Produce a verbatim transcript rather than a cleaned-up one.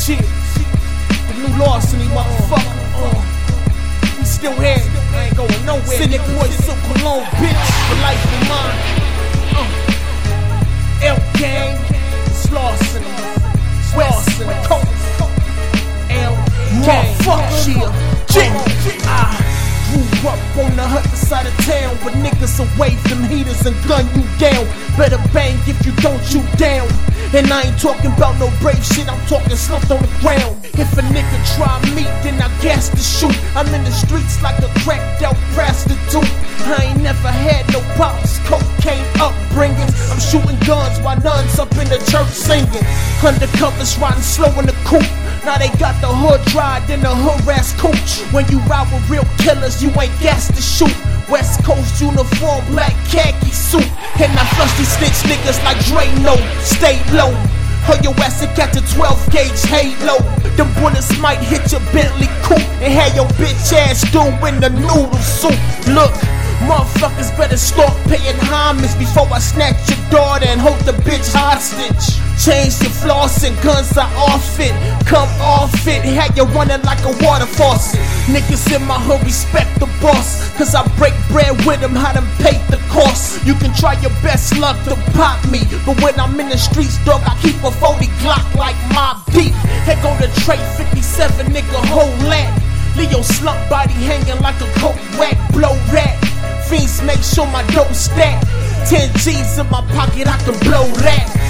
Shit, the new Larceny, motherfucker. Uh, we still here, I ain't going nowhere. Cynic boy, so cologne, bitch, for life in mine. Uh, L Gang, it's Larceny, it's Larceny, L Gang, shit. I grew up on the other side of town with niggas away from heaters and gun you down. Better bang if you don't shoot down. And I ain't talking about no brave shit, I'm talking slumped on the ground. If a nigga try me, then I gas to shoot. I'm in the streets like a cracked out prostitute. I ain't never had no pops, cocaine upbringing. I'm shooting guns while nuns up in the church singing. Undercovers riding slow in the coupe. Now they got the hood dry, then the hood ass coach. When you ride with real killers, you ain't gas to shoot. West Coast uniform, black khaki suit. And I flush these snitch niggas like Drano. Stay low, or your ass will catch a twelve gauge halo. Them bullets might hit your Bentley coupe and have your bitch ass doing the noodle soup. Look, motherfuckers better start paying homage before I snatch your daughter and hold the bitch hostage. Change your floss and guns are off it. Come off it, had you running like a water faucet. Niggas in my hood respect the boss, cause I break bread with them, how them pay the cost. You can try your best luck to pop me, but when I'm in the streets, dog, I keep a forty Glock like Mob Deep. Here go the tray fifty-seven, nigga, whole lat. Leo slump body hanging like a coke whack, blow rat. Fiends make sure my dough stack. Ten G's in my pocket, I can blow that.